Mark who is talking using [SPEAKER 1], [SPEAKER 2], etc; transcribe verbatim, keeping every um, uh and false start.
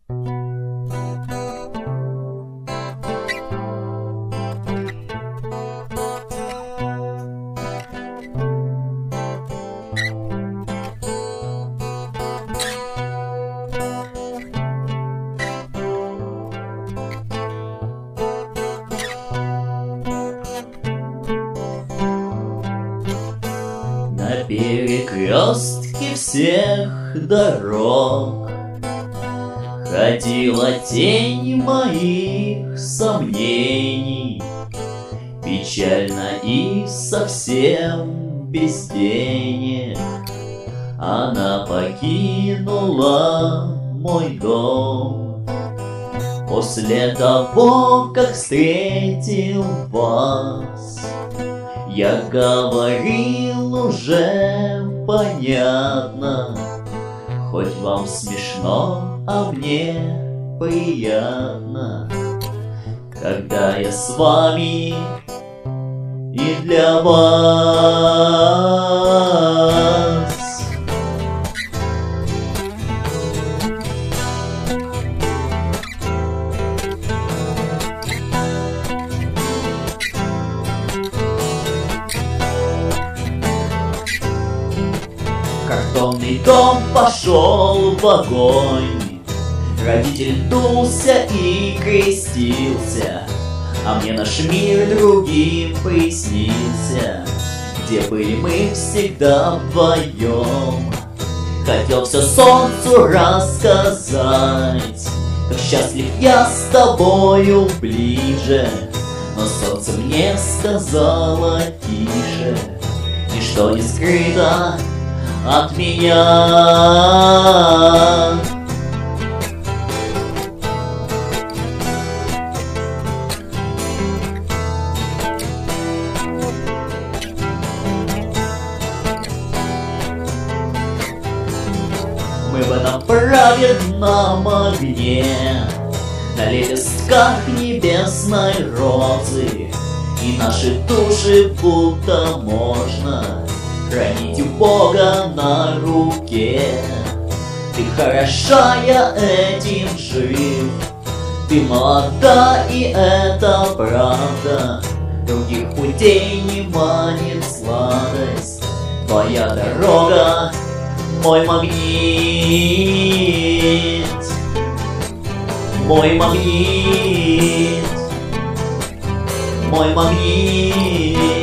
[SPEAKER 1] На перекрестке всех дорог ходила тень моих сомнений, печально и совсем без денег. Она покинула мой дом после того, как встретил вас. Я говорил уже понятно, хоть вам смешно, а мне приятно, когда я с вами и для вас. Картонный дом пошел в огонь, родитель дулся и крестился, а мне наш мир другим приснился, где были мы всегда вдвоем. Хотел все солнцу рассказать, как счастлив я с тобою ближе, но солнце мне сказало тише, ничто не скрыто от меня. Мы в этом праведном огне, на лепестках небесной розы, и наши души будто можно хранить у Бога на руке. Ты хороша, я этим жив, ты молода, и это правда. Других путей не манит сладость, твоя дорога мой магнит, мой магнит, мой магнит.